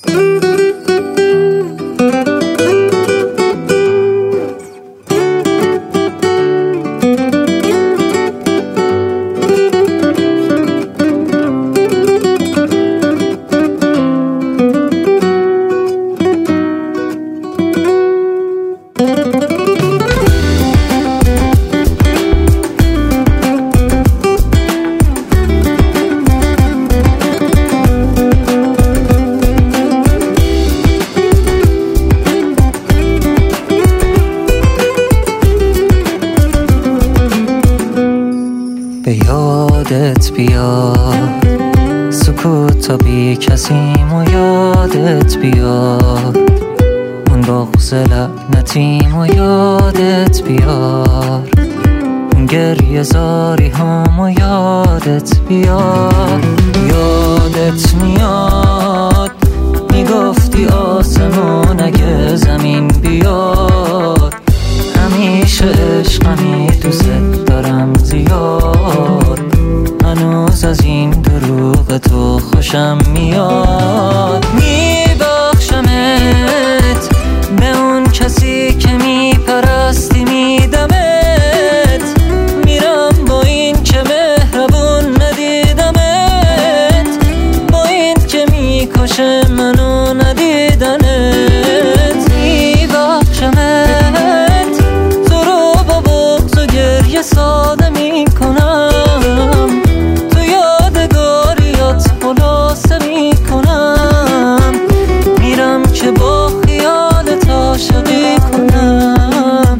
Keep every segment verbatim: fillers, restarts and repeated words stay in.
به یادت بیاد سکوت تا بی کسیم و یادت بیاد اون بغض لعنتیم و یادت بیار اون گریه زاری هم و یادت بیاد. یادت میاد میگفتی آسمون اگه زمین بیاد همیشه عشقمی دوست دارم زیاد هنوز از این دروغ تو خوشم میاد. میبخشمت به اون کسی که میپرستی میدمت میرم با این که مهربون ندیدمت با این که میکشه منو ندیدنت. میبخشمت تو رو با بغض و گریه ساده میکنم تو یادگاریات خلاصه میکنم میرم که با خیالت عاشقی کنم.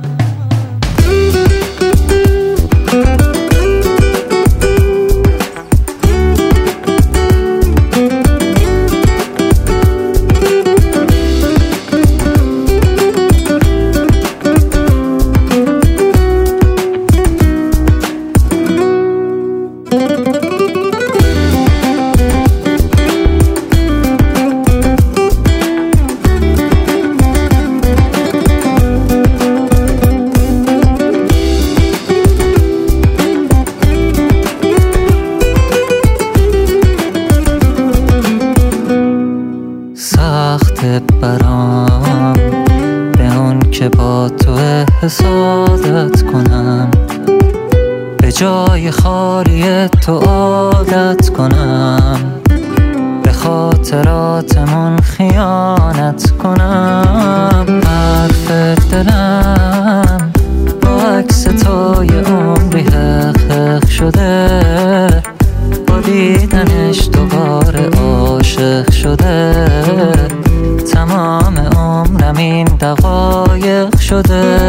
سخت برام به اون که با تو حسادت کنم به جای خالی تو عادت کنم به خاطراتمون خیانت کنم. حرف دلم با عکس تو یه عمری حق حق شده با دیدنش دوباره عاشق شده تمام عمرم این دقایق شده.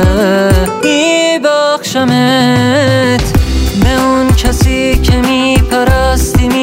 میبخشمت به اون کسی که میپرستی